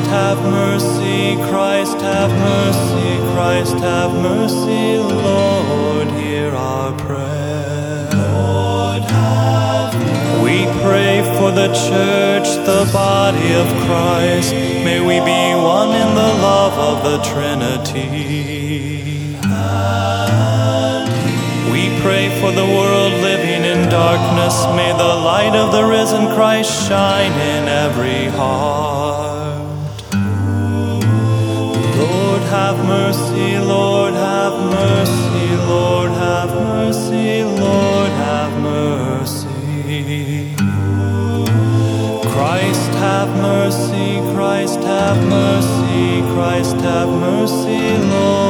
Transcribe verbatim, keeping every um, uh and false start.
have mercy, Christ have mercy, Christ have mercy, Lord, hear our prayer. Lord, have mercy. We pray for the church, the body of Christ. May we be one in the love of the Trinity. We pray for the world living in darkness. May the light of the risen Christ shine in every heart. Lord, have mercy, Lord, have mercy, Lord, have mercy, Lord, have mercy. Christ, have mercy, Christ, have mercy, Christ, have mercy, Lord.